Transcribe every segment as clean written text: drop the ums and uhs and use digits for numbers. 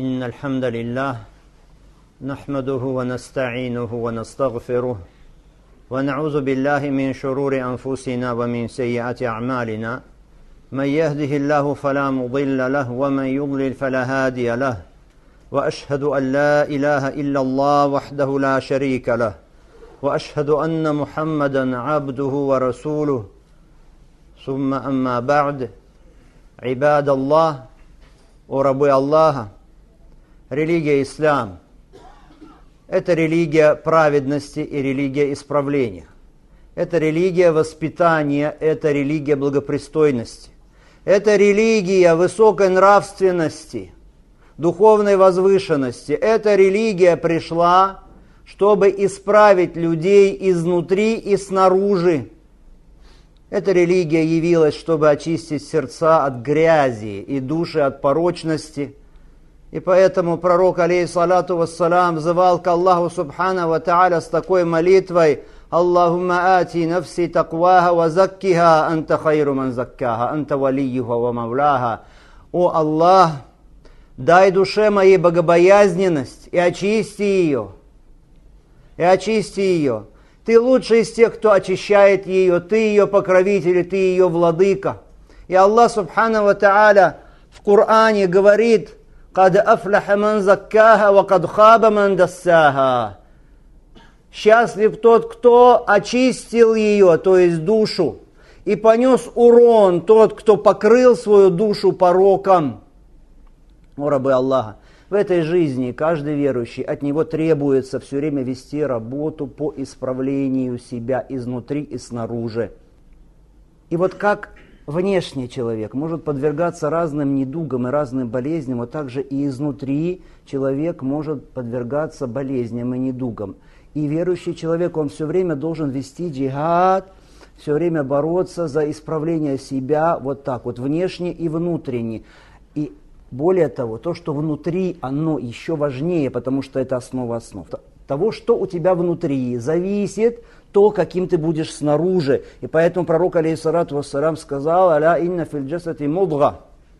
إن الحمد لله نحمده ونستعينه ونستغفره ونعوذ بالله من شرور أنفسنا ومن سيئات أعمالنا من يهده الله فلا مضل له ومن يضلل فلا هادي له وأشهد أن لا إله إلا الله وحده لا شريك له وأشهد أن محمدا عبده ورسوله ثم أما بعد عباد الله о рабы Аллаха, религия Ислам – это религия праведности и религия исправления. Это религия воспитания, это религия благопристойности. Это религия высокой нравственности, духовной возвышенности. Эта религия пришла, чтобы исправить людей изнутри и снаружи. Эта религия явилась, чтобы очистить сердца от грязи и души от порочности. И поэтому пророк, алейхиссалату вассалам, взывал к Аллаху субхана ва тааля с такой молитвой: «Аллахумма ати нафси такваха ва заккиха, анта хайру ман заккаха, анта валиюха ва мавляха». О Аллах, дай душе моей богобоязненность и очисти ее. И очисти ее. Ты лучший из тех, кто очищает ее, ты ее покровитель, ты ее владыка. И Аллах субхана ва тааля в Коране говорит: «Кад афляха ман заккаха ва кад хаба ман дассаха». Счастлив тот, кто очистил ее, то есть душу, и понес урон тот, кто покрыл свою душу пороком. О рабы Аллаха, в этой жизни каждый верующий, от него требуется все время вести работу по исправлению себя изнутри и снаружи. И вот как внешний человек может подвергаться разным недугам и разным болезням, вот так же и изнутри человек может подвергаться болезням и недугам. И верующий человек, он все время должен вести джихад, все время бороться за исправление себя вот так вот, внешне и внутренне. И более того, то, что внутри, оно еще важнее, потому что это основа основ. Того, что у тебя внутри, зависит то, каким ты будешь снаружи. И поэтому пророк, алейхиссалату вассалам, сказал: «Аля инна фил джасади мудга,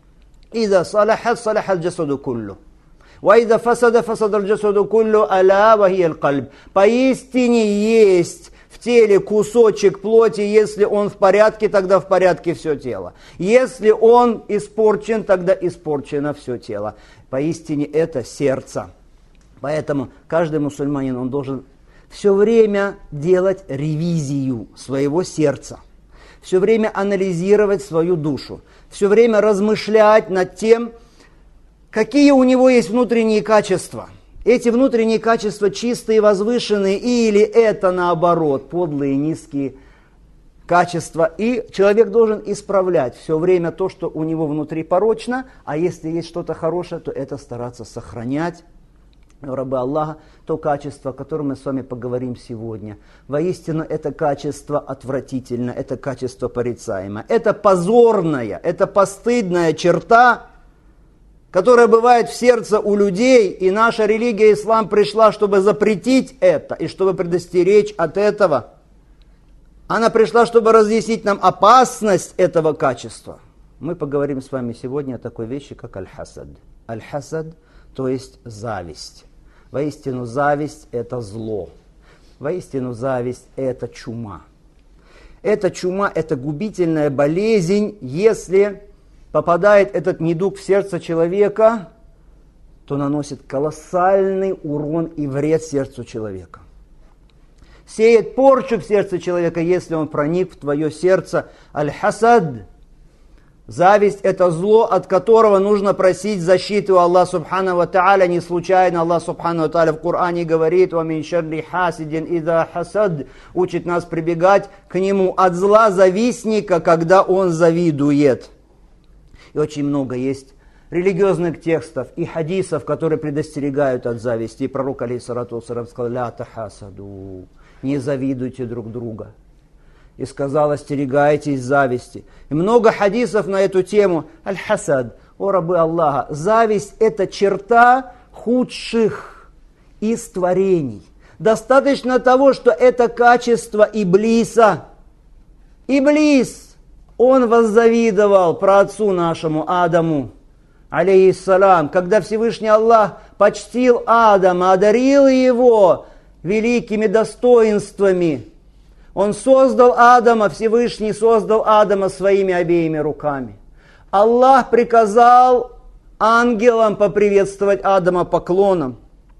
иза салахат салахал джасаду куллю, ва иза фасада фасадал джасаду куллю, аля ва хия аль-кальб». Поистине есть в теле кусочек плоти, если он в порядке, тогда в порядке все тело. Если он испорчен, тогда испорчено все тело. Поистине это сердце. Поэтому каждый мусульманин, он должен все время делать ревизию своего сердца, все время анализировать свою душу, все время размышлять над тем, какие у него есть внутренние качества. Эти внутренние качества чистые, возвышенные, или это наоборот, подлые, низкие качества. И человек должен исправлять все время то, что у него внутри порочно, а если есть что-то хорошее, то это стараться сохранять. Рабы Аллаха, то качество, о котором мы с вами поговорим сегодня. Воистину, это качество отвратительно, это качество порицаемое. Это позорная, это постыдная черта, которая бывает в сердце у людей, и наша религия ислам пришла, чтобы запретить это, и чтобы предостеречь от этого. Она пришла, чтобы разъяснить нам опасность этого качества. Мы поговорим с вами сегодня о такой вещи, как аль-хасад. Аль-хасад, то есть зависть. Воистину, зависть – это зло. Воистину, зависть – это чума. Эта чума – это губительная болезнь, если попадает этот недуг в сердце человека, то наносит колоссальный урон и вред сердцу человека. Сеет порчу в сердце человека, если он проник в твое сердце. Аль-хасад. Зависть – это зло, от которого нужно просить защиты у Аллаха субхана ва тааля. Не случайно Аллах субхана ва тааля в Коране говорит: «Ва мин шарри хасидин иза хасад», учит нас прибегать к нему от зла завистника, когда он завидует. И очень много есть религиозных текстов и хадисов, которые предостерегают от зависти. И пророк, алейхиссалату вассалам, сказал: «Ля тахасаду», не завидуйте друг друга. И сказал: остерегайтесь зависти. И много хадисов на эту тему. Аль-хасад, о рабы Аллаха, зависть – это черта худших из творений. Достаточно того, что это качество Иблиса. Иблис, он воззавидовал праотцу нашему Адаму, алейхиссалам, когда Всевышний Аллах почтил Адама, одарил его великими достоинствами, Он создал Адама, Всевышний создал Адама своими обеими руками. Аллах приказал ангелам поприветствовать Адама поклоном.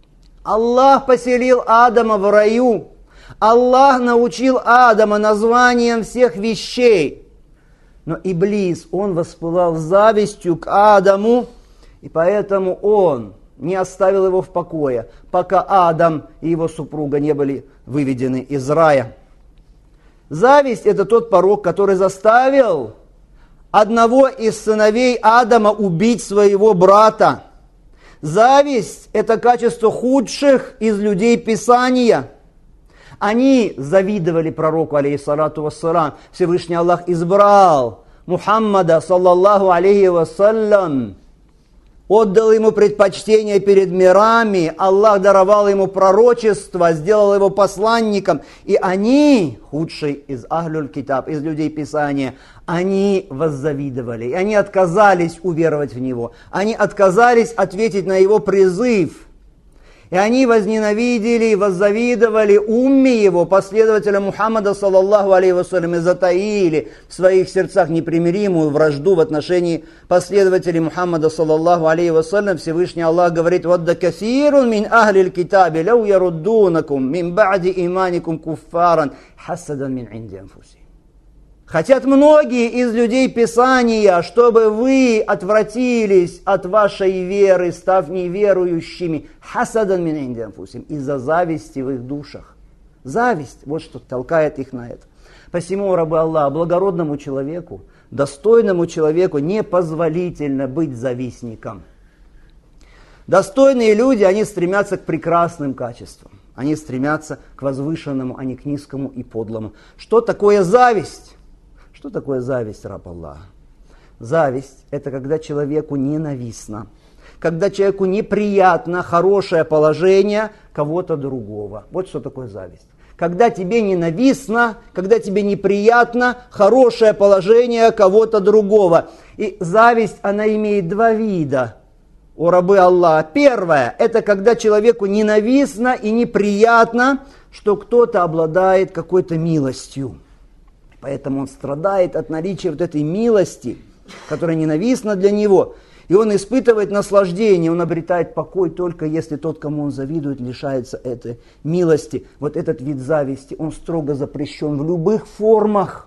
Аллах поселил Адама в раю. Аллах научил Адама названиям всех вещей. Но Иблис, он воспылал завистью к Адаму, и поэтому он не оставил его в покое, пока Адам и его супруга не были выведены из рая. Зависть – это тот порок, который заставил одного из сыновей Адама убить своего брата. Зависть – это качество худших из людей Писания. Они завидовали пророку, алейхиссалату вассалам. Всевышний Аллах избрал Мухаммада, саллаллаху алейхи вассалям, отдал ему предпочтение перед мирами, Аллах даровал ему пророчество, сделал его посланником. И они, худшие из ахлюль китаб, из людей Писания, они воззавидовали. И они отказались уверовать в него. Они отказались ответить на его призыв. И они возненавидели и воззавидовали умме его, последователям Мухаммада, саллаллаху алейхи вассалям, и затаили в своих сердцах непримиримую вражду в отношении последователей Мухаммада, саллаллаху алейхи вассалям. Всевышний Аллах говорит: «Вадда касирун мин ахлил китаби, лау яруддунакум, мин ба'ди иманикум куффаран, хасадан мин инди анфусихим». Хотят многие из людей Писания, чтобы вы отвратились от вашей веры, став неверующими, хасадан мин инди анфусихим, из-за зависти в их душах. Зависть, вот что толкает их на это. Посему, рабы Аллаха, благородному человеку, достойному человеку непозволительно быть завистником. Достойные люди, они стремятся к прекрасным качествам. Они стремятся к возвышенному, а не к низкому и подлому. Что такое зависть? Что такое зависть, раб Аллаха? Зависть – это когда человеку ненавистно, когда человеку неприятно хорошее положение кого-то другого. Вот что такое зависть. Когда тебе ненавистно, когда тебе неприятно хорошее положение кого-то другого. И зависть, она имеет два вида, о рабы Аллаха. Первое – это когда человеку ненавистно и неприятно, что кто-то обладает какой-то милостью. Поэтому он страдает от наличия вот этой милости, которая ненавистна для него. И он испытывает наслаждение, он обретает покой только если тот, кому он завидует, лишается этой милости. Вот этот вид зависти, он строго запрещен в любых формах,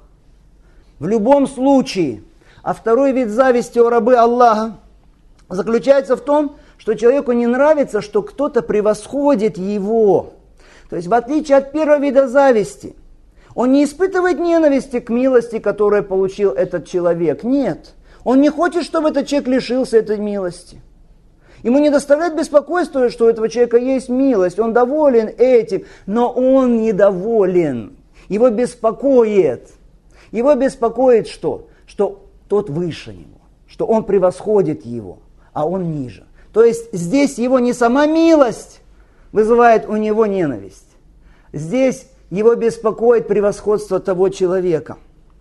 в любом случае. А второй вид зависти, о рабы Аллаха, заключается в том, что человеку не нравится, что кто-то превосходит его. То есть в отличие от первого вида зависти, он не испытывает ненависти к милости, которую получил этот человек. Нет. Он не хочет, чтобы этот человек лишился этой милости. Ему не доставляет беспокойства, что у этого человека есть милость. Он доволен этим, но он недоволен. Его беспокоит. Его беспокоит что? Что тот выше него. Что он превосходит его, а он ниже. То есть здесь его не сама милость вызывает у него ненависть. Здесь его беспокоит превосходство того человека.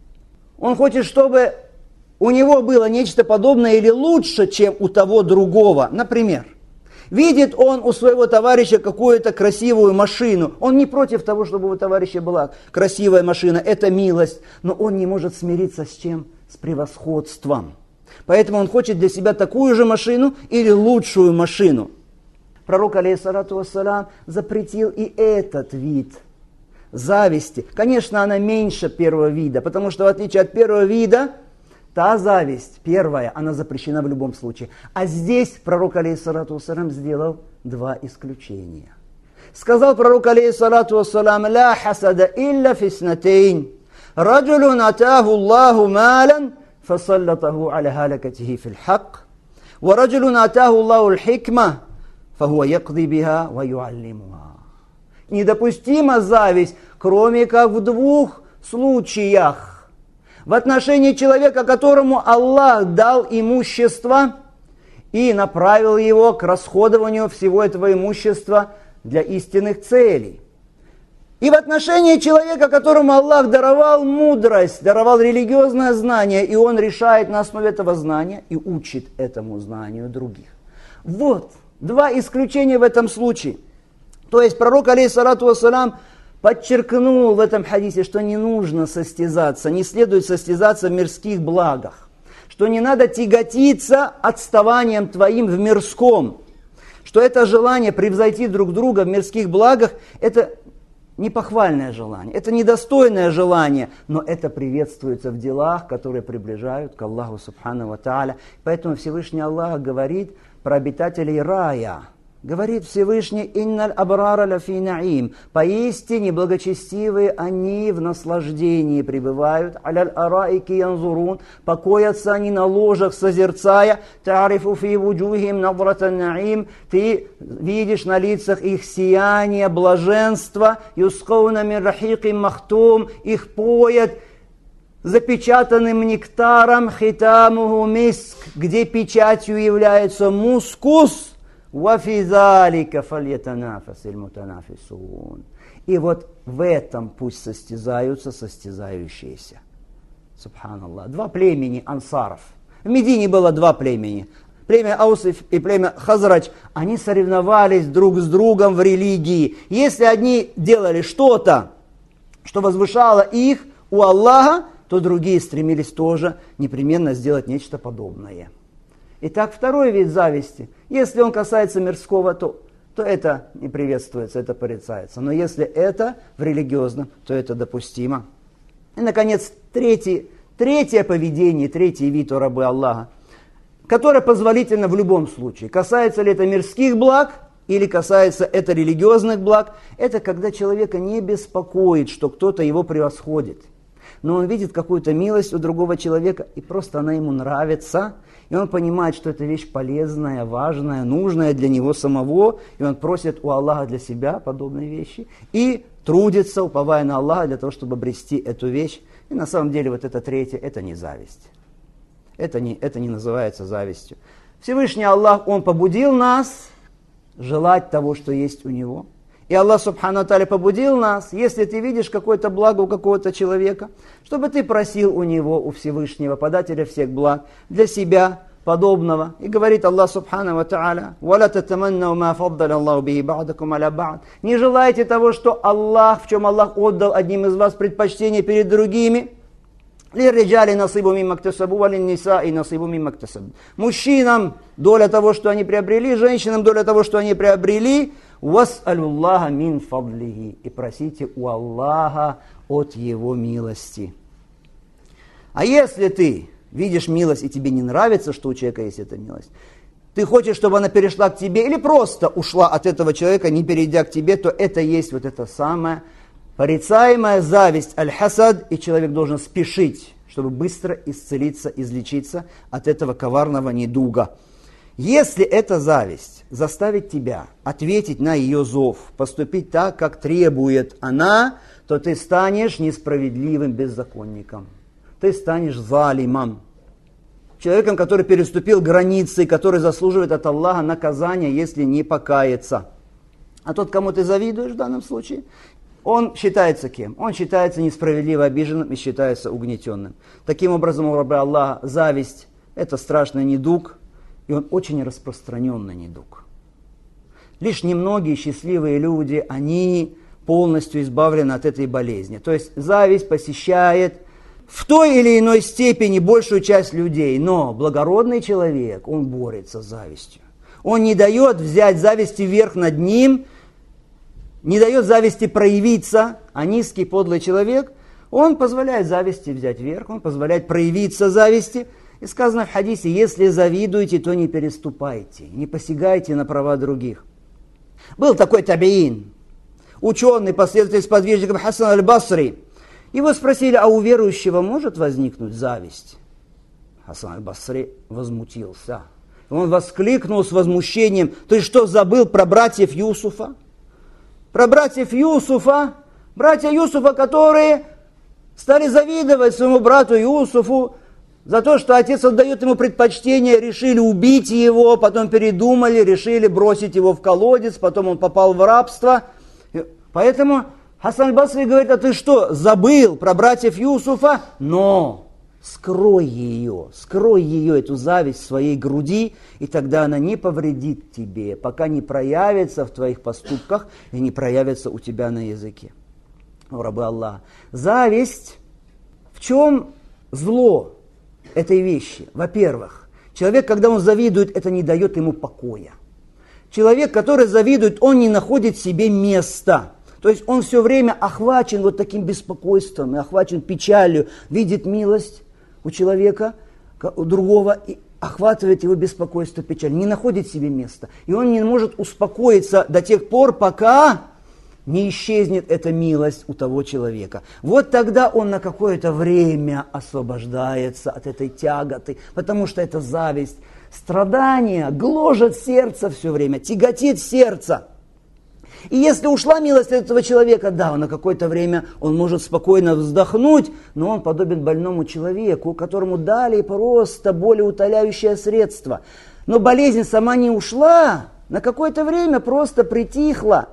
Он хочет, чтобы у него было нечто подобное или лучше, чем у того другого. Например, видит он у своего товарища какую-то красивую машину. Он не против того, чтобы у товарища была красивая машина. Это милость. Но он не может смириться с чем? С превосходством. Поэтому он хочет для себя такую же машину или лучшую машину. Пророк, алейхиссалату вассалям, запретил и этот вид зависти. Конечно, она меньше первого вида, потому что в отличие от первого вида, та зависть, первая, она запрещена в любом случае. А здесь пророк, алейхиссалату вассалям, сделал два исключения. Сказал пророк, алейхиссалату вассалям: «Ла хасада илля фиснатейн. Раджулун атаху Аллаху малян, фасаллатаху аля халакатихи фил хак. Ва раджулун атаху Аллаху аль-хикма, фахуа якди биха ва юаллимуха». Недопустима зависть, кроме как в двух случаях. В отношении человека, которому Аллах дал имущество и направил его к расходованию всего этого имущества для истинных целей. И в отношении человека, которому Аллах даровал мудрость, даровал религиозное знание, и он решает на основе этого знания и учит этому знанию других. Вот два исключения в этом случае. То есть пророк, алейхиссалату вассалям, подчеркнул в этом хадисе, что не нужно состязаться, не следует состязаться в мирских благах, что не надо тяготиться отставанием твоим в мирском, что это желание превзойти друг друга в мирских благах, это непохвальное желание, это недостойное желание, но это приветствуется в делах, которые приближают к Аллаху Субхану ва Тааля. Поэтому Всевышний Аллах говорит про обитателей рая. Говорит Всевышний: «Инналь абрара лафи наим». Поистине благочестивые они в наслаждении пребывают. «Аляль араики янзурун». Покоятся они на ложах, созерцая. «Та'рифу фи вуджухим надрата наим». Ты видишь на лицах их сияние, блаженство. «Юскауна мин рахиким махтум». Их поят запечатанным нектаром. «Хитамуху миск», где печатью является мускус. وَفِي ذَلِكَ فَلْيَتَنَافَسِ الْمُتَنَافِسُونَ. И вот в этом пусть состязаются состязающиеся. Субханаллах. Два племени ансаров. В Медине было два племени. Племя Аус и племя Хазрач. Они соревновались друг с другом в религии. Если одни делали что-то, что возвышало их у Аллаха, то другие стремились тоже непременно сделать нечто подобное. Итак, второй вид зависти. Если он касается мирского, то это не приветствуется, это порицается. Но если это в религиозном, то это допустимо. И, наконец, третье поведение, третий вид у рабы Аллаха, которое позволительно в любом случае. Касается ли это мирских благ или касается это религиозных благ, это когда человека не беспокоит, что кто-то его превосходит. Но он видит какую-то милость у другого человека, и просто она ему нравится. И он понимает, что это вещь полезная, важная, нужная для него самого. И он просит у Аллаха для себя подобные вещи. И трудится, уповая на Аллаха, для того, чтобы обрести эту вещь. И на самом деле вот это третье, это не зависть. Это не называется завистью. Всевышний Аллах, Он побудил нас желать того, что есть у Него. И Аллах Субхану ва Тааля побудил нас, если ты видишь какое-то благо у какого-то человека, чтобы ты просил у него, у Всевышнего, подателя всех благ, для себя подобного. И говорит Аллах Субхану ва Тааля: «Валя татаманнау ма фаддаля Аллаху бихи ба'дакум аля ба'д». Не желайте того, что Аллах, в чем Аллах отдал одним из вас предпочтение перед другими. «Лирриджали насибу мимма ктасабу, ва линнисаи насибу мимма ктасабу». Мужчинам доля того, что они приобрели, женщинам доля того, что они приобрели. «Вас'алюллаха мин фадлихи». И просите у Аллаха от Его милости. А если ты видишь милость, и тебе не нравится, что у человека есть эта милость, ты хочешь, чтобы она перешла к тебе, или просто ушла от этого человека, не перейдя к тебе, то это есть вот это самое порицаемая зависть, аль-хасад, и человек должен спешить, чтобы быстро исцелиться, излечиться от этого коварного недуга. Если эта зависть заставит тебя ответить на ее зов, поступить так, как требует она, то ты станешь несправедливым беззаконником. Ты станешь залимом. Человеком, который переступил границы, который заслуживает от Аллаха наказания, если не покается. А тот, кому ты завидуешь в данном случае, он считается кем? Он считается несправедливо обиженным и считается угнетенным. Таким образом, у раба Аллаха зависть – это страшный недуг, и он очень распространенный недуг. Лишь немногие счастливые люди, они полностью избавлены от этой болезни. То есть зависть посещает в той или иной степени большую часть людей, но благородный человек, он борется с завистью. Он не дает взять зависти верх над ним, не дает зависти проявиться, а низкий, подлый человек, он позволяет зависти взять верх, он позволяет проявиться зависти. И сказано в хадисе: если завидуете, то не переступайте, не посягайте на права других. Был такой табиин, ученый, последователь сподвижников Хасан аль-Басри. Его спросили: а у верующего может возникнуть зависть? Хасан аль-Басри возмутился. Он воскликнул с возмущением: ты что, забыл про братьев Юсуфа? Про братьев Юсуфа, братья Юсуфа, которые стали завидовать своему брату Юсуфу за то, что отец отдает ему предпочтение, решили убить его, потом передумали, решили бросить его в колодец, потом он попал в рабство. Поэтому Хасан аль-Басри говорит, а ты что, забыл про братьев Юсуфа? Но скрой ее, эту зависть в своей груди, и тогда она не повредит тебе, пока не проявится в твоих поступках и не проявится у тебя на языке. О, рабы Аллаха. Зависть, в чем зло этой вещи? Во-первых, человек, когда он завидует, это не дает ему покоя. Человек, который завидует, он не находит себе места. То есть он все время охвачен вот таким беспокойством, и охвачен печалью, видит милость у человека, у другого, и охватывает его беспокойство, печаль, не находит себе места. И он не может успокоиться до тех пор, пока не исчезнет эта милость у того человека. Вот тогда он на какое-то время освобождается от этой тяготы, потому что это зависть, страдание гложет сердце все время, тяготит сердце. И если ушла милость этого человека, да, на какое-то время он может спокойно вздохнуть, но он подобен больному человеку, которому дали просто болеутоляющее средство. Но болезнь сама не ушла, на какое-то время просто притихла.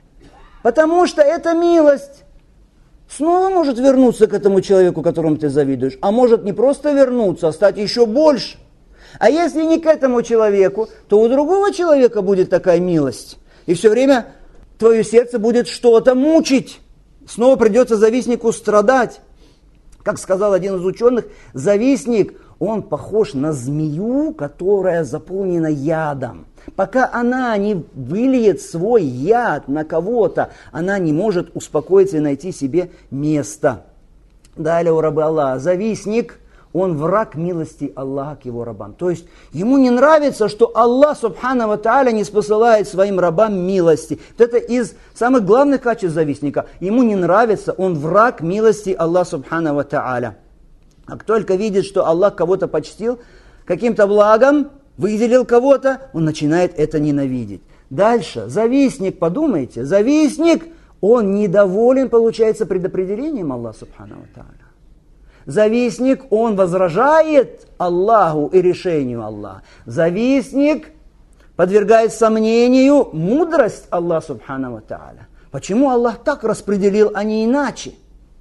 Потому что эта милость снова может вернуться к этому человеку, которому ты завидуешь, а может не просто вернуться, а стать еще больше. А если не к этому человеку, то у другого человека будет такая милость. И все время твое сердце будет что-то мучить. Снова придется завистнику страдать. Как сказал один из ученых, завистник, он похож на змею, которая заполнена ядом. Пока она не выльет свой яд на кого-то, она не может успокоиться и найти себе место. Далее, у рабы Аллаха, завистник, он враг милости Аллаха к его рабам. То есть ему не нравится, что Аллах субхана ва тааля не спосылает своим рабам милости. Вот это из самых главных качеств завистника. Ему не нравится, он враг милости Аллаха субхана ва тааля. Как только видит, что Аллах кого-то почтил каким-то благом, выделил кого-то, он начинает это ненавидеть. Дальше, завистник, подумайте, завистник, он недоволен, получается, предопределением Аллаха субхана ва тааля. Завистник, он возражает Аллаху и решению Аллаха. Завистник подвергает сомнению мудрость Аллаха субхана ва тааля. Почему Аллах так распределил, а не иначе?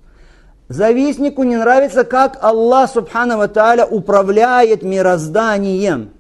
Завистнику не нравится, как Аллах субхана ва тааля управляет мирозданием.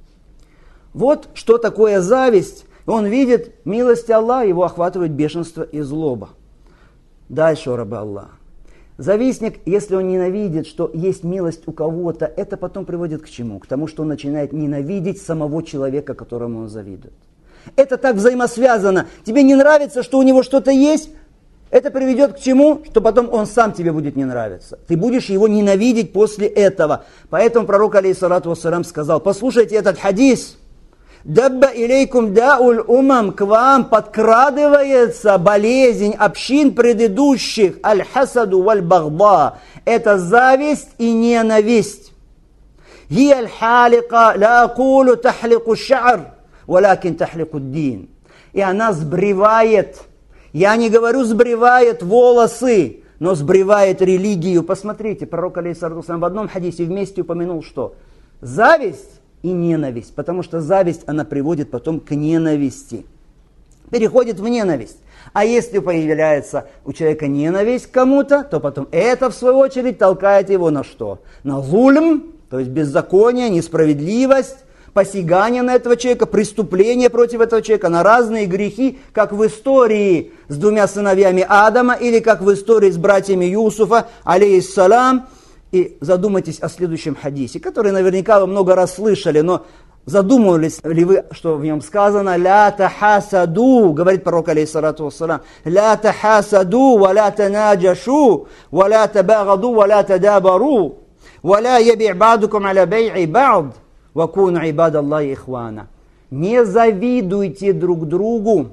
Вот что такое зависть. Он видит милость Аллаха, его охватывает бешенство и злоба. Дальше, рабы Аллаха. Завистник, если он ненавидит, что есть милость у кого-то, это потом приводит к чему? К тому, что он начинает ненавидеть самого человека, которому он завидует. Это так взаимосвязано. Тебе не нравится, что у него что-то есть, это приведет к чему? Что потом он сам тебе будет не нравиться. Ты будешь его ненавидеть после этого. Поэтому пророк, алейхиссалату вассалям, сказал, послушайте этот хадис. «Дабба илейкум дауль умам», к вам подкрадывается болезнь общин предыдущих, аль-хасаду валь-багда, это зависть и ненависть. «Хия аль-халика ла акулу тахлику ша'р, валякин тахлику дин». И она сбривает, я не говорю сбривает волосы, но сбривает религию. Посмотрите, пророк, алейхиссалату вассалям, в одном хадисе вместе упомянул, что зависть и ненависть, потому что зависть, она приводит потом к ненависти, переходит в ненависть. А если появляется у человека ненависть к кому-то, то потом это, в свою очередь, толкает его на что? На зульм, то есть беззаконие, несправедливость, посягание на этого человека, преступление против этого человека, на разные грехи, как в истории с двумя сыновьями Адама, или как в истории с братьями Юсуфа, алейхиссалам. И задумайтесь о следующем хадисе, который наверняка вы много раз слышали, но задумывались ли вы, что в нем сказано «Ля тахасаду», говорит пророк, алейхиссалату вассалам, «Ля тахасаду, ва ля танаджашу, ва ля табагаду, ва ля тадабару, ва ля яби' ба'дукум аля бай'i ба'д, ва куну ибадаллахи ихвана». Не завидуйте друг другу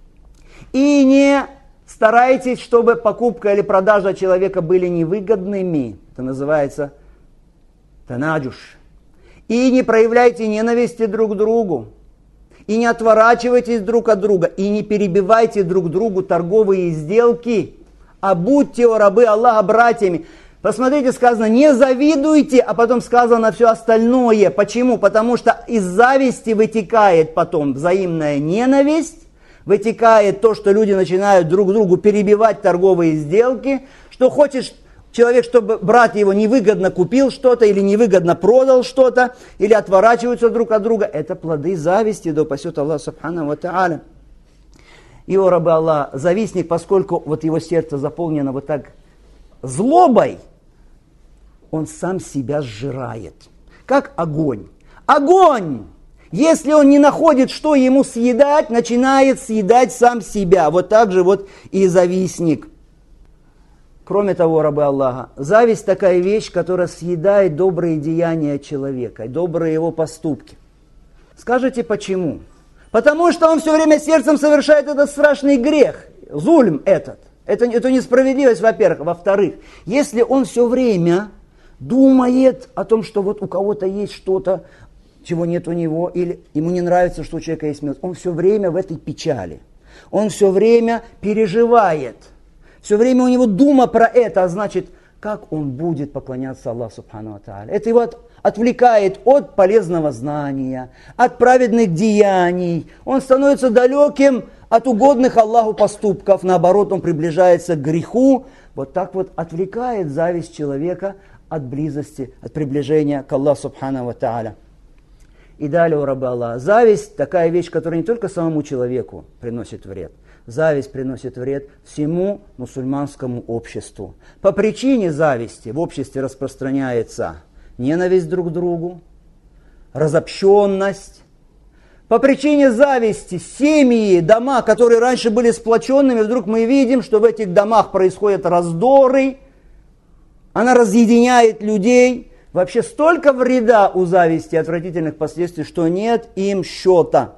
и не старайтесь, чтобы покупка или продажа человека были невыгодными. Это называется танаджуш. И не проявляйте ненависти друг к другу. И не отворачивайтесь друг от друга. И не перебивайте друг другу торговые сделки. А будьте, о рабы Аллаха, братьями. Посмотрите, сказано, не завидуйте, а потом сказано все остальное. Почему? Потому что из зависти вытекает потом взаимная ненависть. вытекает то, что люди начинают друг другу перебивать торговые сделки, что хочет человек, чтобы брат его невыгодно купил что-то или невыгодно продал что-то, или отворачиваются друг от друга. Это плоды зависти, да упасет Аллах субхану ва тааля. И, о рабы Аллах, завистник, поскольку вот его сердце заполнено вот так злобой, он сам себя сжирает. Как огонь. Огонь! Если он не находит, что ему съедать, начинает съедать сам себя. Вот так же вот и завистник. Кроме того, рабы Аллаха, зависть такая вещь, которая съедает добрые деяния человека, добрые его поступки. Скажите, почему? Потому что он все время сердцем совершает этот страшный грех, зульм этот. Это несправедливость, во-первых. Во-вторых, если он все время думает о том, что вот у кого-то есть что-то, чего нет у него, или ему не нравится, что у человека есть милость, он все время в этой печали. Он все время переживает. Все время у него дума про это, а значит, как он будет поклоняться Аллаху субхану ва тааля. Это его отвлекает от полезного знания, от праведных деяний. Он становится далеким от угодных Аллаху поступков. Наоборот, он приближается к греху. Вот так вот отвлекает зависть человека от близости, от приближения к Аллаху субхану ва тааля. И далее, о рабы Аллаха, зависть такая вещь, которая не только самому человеку приносит вред. Зависть приносит вред всему мусульманскому обществу. По причине зависти в обществе распространяется ненависть друг к другу, разобщенность. По причине зависти семьи, дома, которые раньше были сплоченными, вдруг мы видим, что в этих домах происходят раздоры, она разъединяет людей. Вообще столько вреда у зависти, отвратительных последствий, что нет им счета.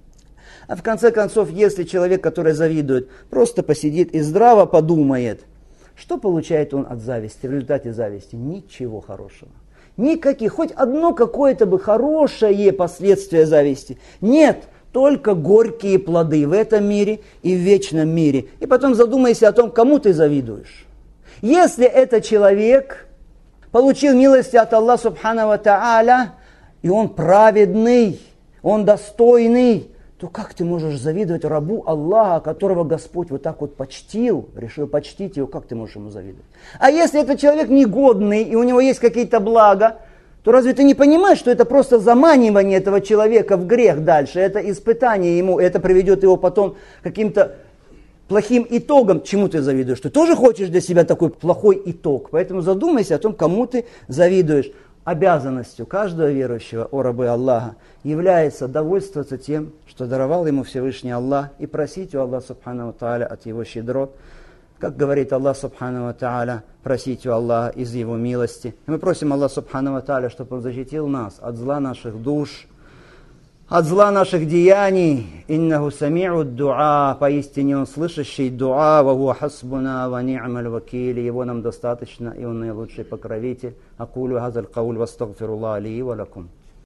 А в конце концов, если человек, который завидует, просто посидит и здраво подумает, что получает он от зависти, в результате зависти? Ничего хорошего. Никаких, хоть одно какое-то бы хорошее последствие зависти. Нет, только горькие плоды в этом мире и в вечном мире. И потом задумайся о том, кому ты завидуешь. Если этот человек получил милости от Аллаха субхану ва тааля, и он праведный, он достойный, то как ты можешь завидовать рабу Аллаха, которого Господь вот так вот почтил, решил почтить его, как ты можешь ему завидовать? А если этот человек негодный, и у него есть какие-то блага, то разве ты не понимаешь, что это просто заманивание этого человека в грех дальше, это испытание ему, это приведет его потом к каким-то плохим итогом? Чему ты завидуешь? Ты тоже хочешь для себя такой плохой итог, поэтому задумайся о том, кому ты завидуешь. Обязанностью каждого верующего, о рабы Аллаха, является довольствоваться тем, что даровал ему Всевышний Аллах, и просить у Аллаха субхану ва тааля от его щедрот. Как говорит Аллах субхану ва тааля, просить у Аллаха из его милости. И мы просим Аллаха субхану ва тааля, чтобы он защитил нас от зла наших душ, от зла наших деяний. Иннаху сами'у дуа, поистине он слышащий дуа, ва хуа хасбуна ва ни'маль вакиль, его нам достаточно, и он наилучший покровитель. Акулю хазаль кауль вастагфируллах ли ва лакум.